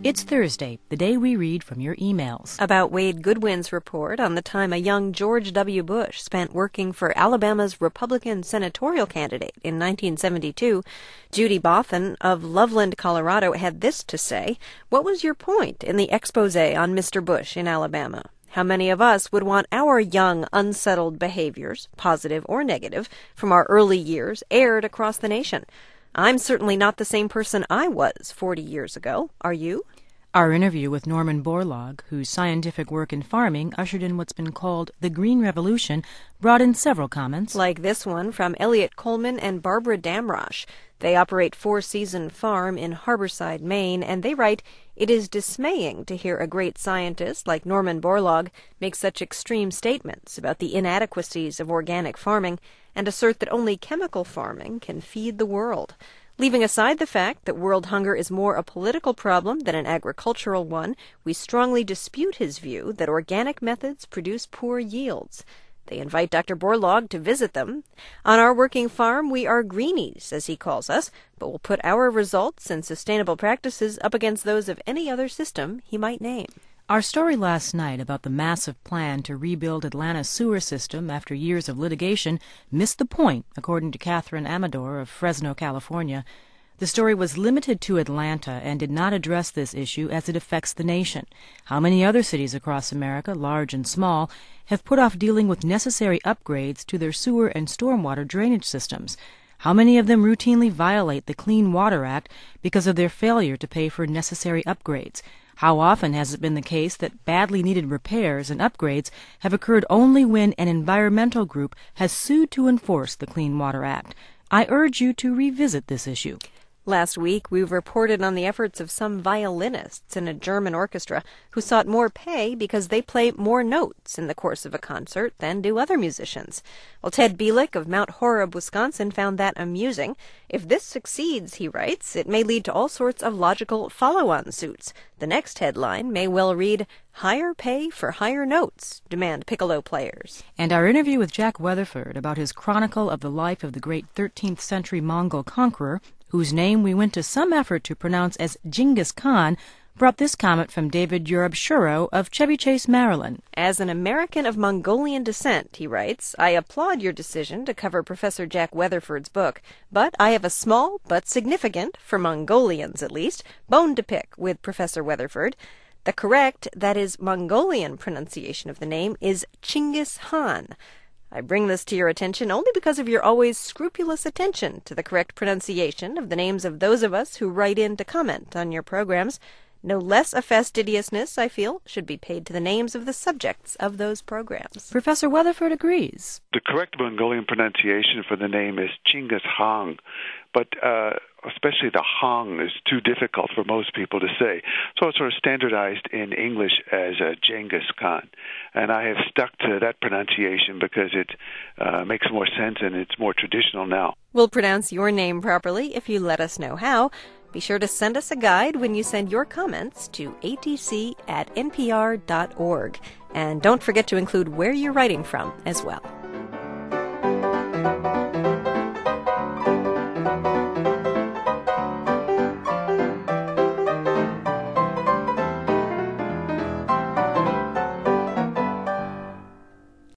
It's Thursday, the day we read from your emails. About Wade Goodwin's report on the time a young George W. Bush spent working for Alabama's Republican senatorial candidate in 1972, Judy Bothan of Loveland, Colorado, had this to say. What was your point in the expose on Mr. Bush in Alabama? How many of us would want our young, unsettled behaviors, positive or negative, from our early years aired across the nation? I'm certainly not the same person I was 40 years ago. Are you? Our interview with Norman Borlaug, whose scientific work in farming ushered in what's been called the Green Revolution, brought in several comments. Like this one from Elliot Coleman and Barbara Damrosch. They operate Four Season Farm in Harborside, Maine, and they write, "It is dismaying to hear a great scientist like Norman Borlaug make such extreme statements about the inadequacies of organic farming and assert that only chemical farming can feed the world. Leaving aside the fact that world hunger is more a political problem than an agricultural one, we strongly dispute his view that organic methods produce poor yields." They invite Dr. Borlaug to visit them. "On our working farm, we are greenies, as he calls us, but will put our results and sustainable practices up against those of any other system he might name." Our story last night about the massive plan to rebuild Atlanta's sewer system after years of litigation missed the point, according to Catherine Amador of Fresno, California. The story was limited to Atlanta and did not address this issue as it affects the nation. How many other cities across America, large and small, have put off dealing with necessary upgrades to their sewer and stormwater drainage systems? How many of them routinely violate the Clean Water Act because of their failure to pay for necessary upgrades? How often has it been the case that badly needed repairs and upgrades have occurred only when an environmental group has sued to enforce the Clean Water Act? I urge you to revisit this issue. Last week, we reported on the efforts of some violinists in a German orchestra who sought more pay because they play more notes in the course of a concert than do other musicians. Well, Ted Bielik of Mount Horeb, Wisconsin, found that amusing. If this succeeds, he writes, it may lead to all sorts of logical follow-on suits. The next headline may well read, "Higher pay for higher notes, demand piccolo players." And our interview with Jack Weatherford about his chronicle of the life of the great 13th century Mongol conqueror, whose name we went to some effort to pronounce as Genghis Khan, brought this comment from David Urab-Shuro of Chevy Chase, Maryland. "As an American of Mongolian descent," he writes, "I applaud your decision to cover Professor Jack Weatherford's book, but I have a small but significant, for Mongolians at least, bone to pick with Professor Weatherford. The correct, that is, Mongolian pronunciation of the name is Chinggis Khan. I bring this to your attention only because of your always scrupulous attention to the correct pronunciation of the names of those of us who write in to comment on your programs. No less a fastidiousness, I feel, should be paid to the names of the subjects of those programs." Professor Weatherford agrees. The correct Mongolian pronunciation for the name is Chinggis Khan, but especially the Hang is too difficult for most people to say. So it's sort of standardized in English as Genghis Khan. And I have stuck to that pronunciation because it makes more sense and it's more traditional now. We'll pronounce your name properly if you let us know how. Be sure to send us a guide when you send your comments to atc@npr.org. And don't forget to include where you're writing from as well.